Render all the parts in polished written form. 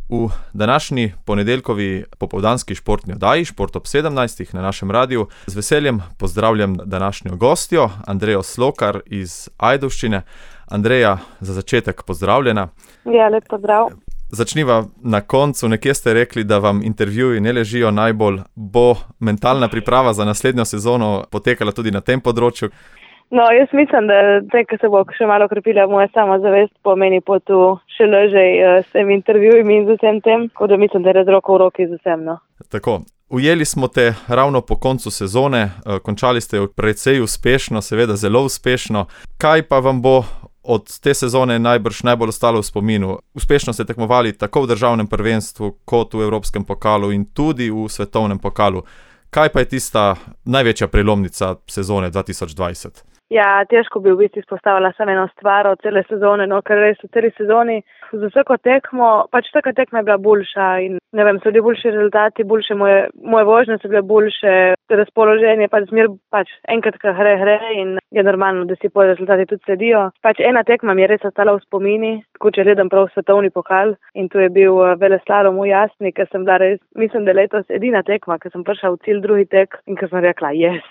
V današnji ponedeljkovi popoldanski športni oddaji, Šport ob 17. na našem radiju, z veseljem pozdravljam današnjo gostjo, Andrejo Slokar iz Ajdovščine. Andreja, za začetek pozdravljena. Ja, lep pozdrav. Začniva na koncu. Nekje ste rekli, da vam intervjuji ne ležijo najbolj. Bo mentalna priprava za naslednjo sezono potekala tudi na tem področju? No, jaz mislim, da ko se bo še malo krepila moja samozavest, pomeni potu še ležej s tem intervjujmi in z vsem tem, tako da mislim, da je roko v roki z vsem, no. Tako. Ujeli smo te ravno po koncu sezone, končali ste jo precej uspešno, seveda zelo uspešno. Kaj pa vam bo od te sezone najbolj ostalo v spominu? Uspešno ste tekmovali tako v državnem prvenstvu, kot v evropskem pokalu in tudi v svetovnem pokalu. Kaj pa je tista največja prelomnica sezone 2020? Ja, težko bi v bistvu izpostavila samo eno stvar od cele sezone, no, ker res v celi sezoni za vsako tekmo, vsaka tekma je bila boljša in ne vem, so bili boljši rezultati, boljše moje vožnje so bile boljše, razpoloženje, enkrat, ko gre in je normalno, da si potem rezultati tudi sledijo. Ena tekma mi je res ostala v spomini, tako če gledam prav svetovni pokal, in to je bil veleslalom v Jasni, ker sem bila res, mislim, da letos edina tekma, ker sem prišla v cilj drugi tek in ker sem rekla,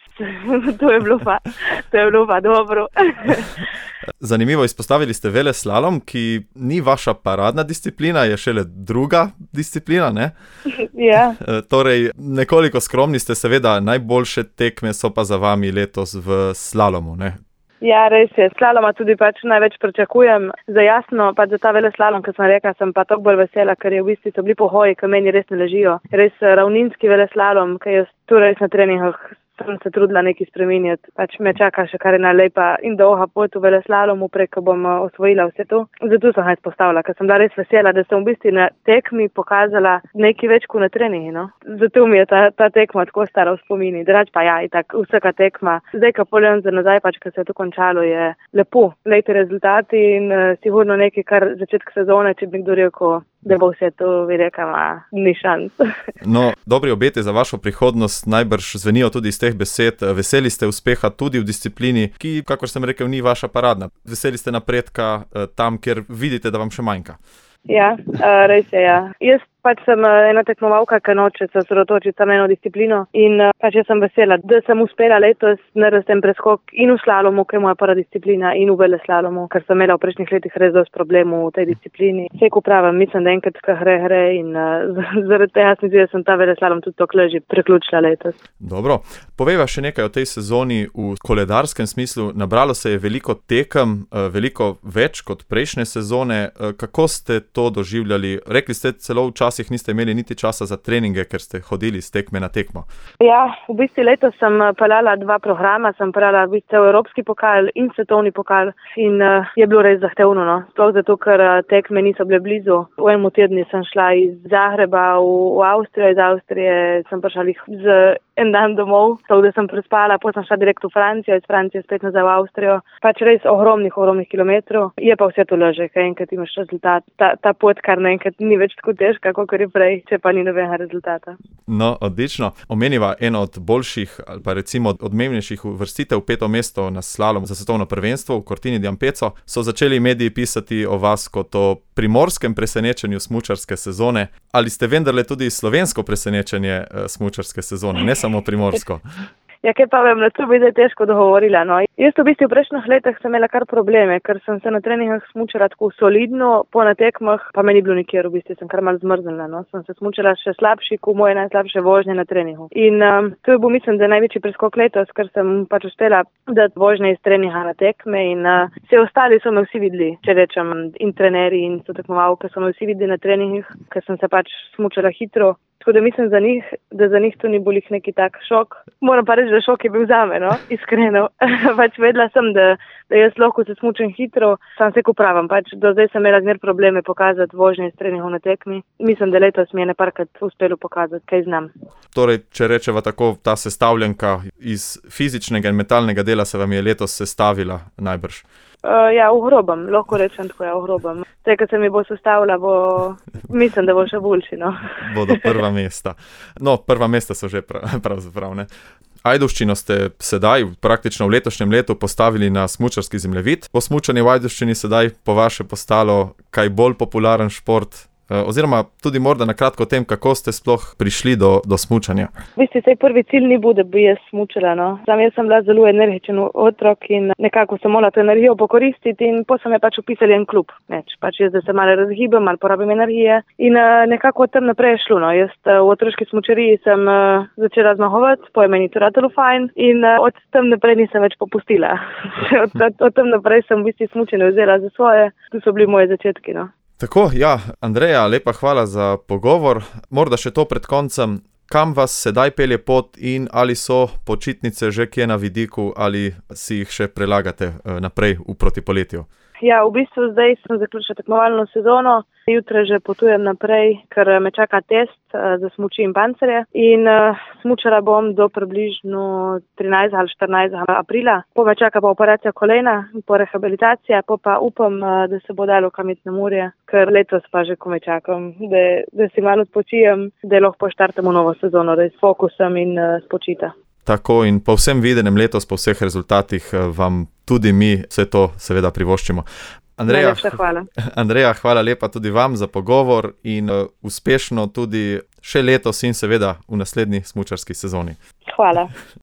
to je bilo pa dobro. Zanimivo, izpostavili ste veleslalom, ki ni vaša paradna disciplina, je šele druga disciplina, ne? Ja. Torej, nekoliko skromni ste, seveda, najboljše tekme so pa za vami letos v slalomu, ne? Ja, res je. Slaloma tudi največ pričakujem. Za Jasno, za ta veleslalom, kot sem rekla, sem pa tako bolj vesela, ker je v bistvu so bili pohoji, ki meni res ne ležijo. Res ravninski veleslalom, ki jaz tu res na treningah sem se trudila nekaj spreminjati. Me čaka še kar ena lepa in dolga pot v veleslalomu, preko bom osvojila vse to. Zato sem ga izpostavila, ker sem bila res vesela, da sem v bistvu na tekmi pokazala nekaj več kot na treningu, no. Zato mi je ta tekma tako stara v spomini. Drugače pa ja, itak vsaka tekma. Zdaj, ko pogledam za nazaj, ko se je to končalo, je lepo. Lejte rezultati in sigurno nekaj, kar začetek sezone, če bi kdo rekel, da bo vse to, bi rekla, ni šans. No, dobri obeti za vašo prihodnost najbrž zvenijo tudi iz teh besed. Veseli ste uspeha tudi v disciplini, ki, kakor sem rekel, ni vaša paradna. Veseli ste napredka tam, kjer vidite, da vam še manjka. Ja, res je, ja. Jaz sem ena tekmovalka, ki noče se osredotočiti samo eno disciplino in jaz sem vesela, da sem uspela letos narediti ten preskok in v slalomu, ki je moja prva disciplina, in v veleslalomu, ker sem imela v prejšnjih letih res dosti problemov v tej disciplini. Vse, ko pravim, mislim, da enkrat, ko gre in zaradi tega sem zdi, da sem ta veleslalom tudi tako leži preključila letos. Dobro. Povejva še nekaj o tej sezoni v koledarskem smislu. Nabralo se je veliko tekem, veliko več kot prejšnje sezone. Kako ste to doživljali? Rekli ste celo včasih niste imeli niti časa za treninge, ker ste hodili z tekme na tekmo. Ja, v bistvu letos sem peljala 2 programa, sem peljala v bistvu evropski pokal in svetovni pokal in je bilo res zahtevno, no. Sploh zato, ker tekme niso bile blizu. V enem tednu sem šla iz Zagreba v Avstrijo, iz Avstrije sem prišla z en dan domov, tako da sem prespala, potem sem šla direkt v Francijo, iz Francije spet nazaj v Avstrijo. Res ogromnih kilometrov. Je pa vse to leže, kaj enkrat imaš rezultat. Ta pot kar naenkrat ni več tako težka, kot je prej, če pa ni nobenega rezultata. No, odlično. Omeniva eno od boljših ali pa recimo odmevnejših uvrstitev, 5. mesto na slalom za svetovno prvenstvo v Cortina d'Ampezzo. So začeli mediji pisati o vas kot o primorskem presenečenju smučarske sezone. Ali ste vendarle tudi slovensko presenečenje smučarske sezone, ne samo primorsko? Ja, kaj pa vem, to bi zdaj težko dogovorila, no. Jaz v bistvu v prejšnjih letih sem imela kar probleme, ker sem se na treningah smučala tako solidno, po na tekmah pa me ni bilo nikjer, v bistvu sem kar malo zmrznila, no. Sem se smučala še slabši, kot moje najslabše vožnje na treningu. In to je bil, mislim, da največji preskok letos, ker sem uspela dati vožnje iz treninga na tekme in vse ostali so me vsi videli, če rečem, in trenerji in so tekmovalke so me vsi videli na treningih, ker sem se smučala hitro. Tako da mislim da za njih to ni bolj neki tak šok. Moram pa reči, da šok je bil zame, no, iskreno. Vedela sem, da jaz lahko se smučem hitro, sam se pravim. Do zdaj sem imela zmer probleme pokazati vožnje iz treningov na tekmi. Mislim, da letos mi je neparkrat uspelo pokazati, kaj znam. Torej, če rečeva tako, ta sestavljenka iz fizičnega in mentalnega dela se vam je letos sestavila najbrž? Ja, v grobem, lahko rečem tako, v grobem. Zdaj, ko se mi bo sestavila, mislim, da bo še boljši, no. Bodo prva mesta. No, prva mesta so že pravzaprav, ne. Ajdovščino ste sedaj, praktično v letošnjem letu, postavili na smučarski zemljevid. Bo smučanje v Ajdovščini sedaj po vaše postalo kaj bolj popularen šport oziroma tudi morda na kratko o tem, kako ste sploh prišli do smučanja. V bistvu saj prvi cilj ni bil, da bi jaz smučala, no. Sam jaz sem bila zelo energičen otrok in nekako sem morala to energijo pokoristiti in potem so me pač upisali en klub. Pač jaz, da se malo razgibam, malo porabim energije in nekako od tam naprej je šlo, no. Jaz v otroški smučariji sem začela zmagovati, potem meni to ratalo fajn in od tam naprej nisem več popustila. Od tam naprej sem v bistvu smučanje vzela za svoje, tu so bili moje začetki, no. Tako, ja, Andreja, lepa hvala za pogovor. Morda še to pred koncem, kam vas sedaj pelje pot in ali so počitnice že kje na vidiku ali si jih še prelagate naprej v proti poletju? Ja, v bistvu zdaj sem zaključila tekmovalno sezono, jutri že potujem naprej, ker me čaka test za smuči in pancerje in smučala bom do približno 13 ali 14 aprila. Po me čaka pa operacija kolena, po rehabilitacija, pa upam, da se bo dalo kam iti na morje, ker letos pa že komaj čakam, da si malo odpočijem, da lahko štartamo novo sezono, da s fokusom in spočita. Tako in po vsem videnem letos, po vseh rezultatih vam tudi mi vse to seveda privoščimo. Andreja, hvala lepa tudi vam za pogovor in uspešno tudi še letos in seveda v naslednji smučarski sezoni. Hvala.